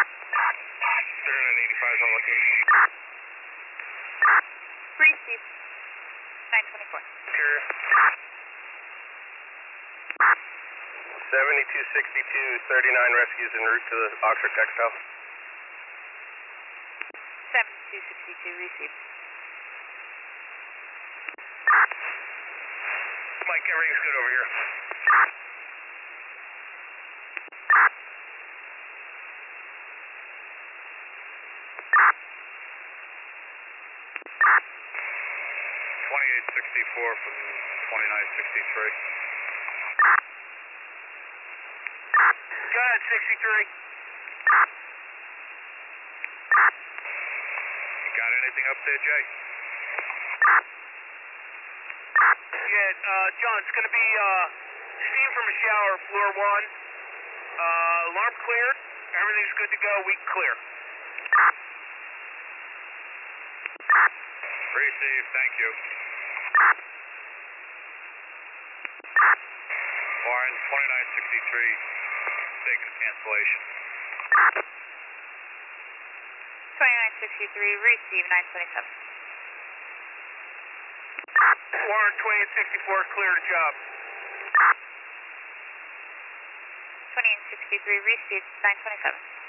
3985 on location. Receive 924. Carrier. 7262, 39 rescues en route to the Oxford Textile. 7262, receive. Mike, everything's good over here. .2864 from 2963. Go ahead, 63. You got anything up there, Jay? Yeah, John, it's going to be steam from a shower, floor 1. Alarm cleared. Everything's good to go. We can clear. Received, thank you. Warren, 2963, taking cancellation. 2963, receive 927. Warren, 2864, clear the job. 2863, receive 927.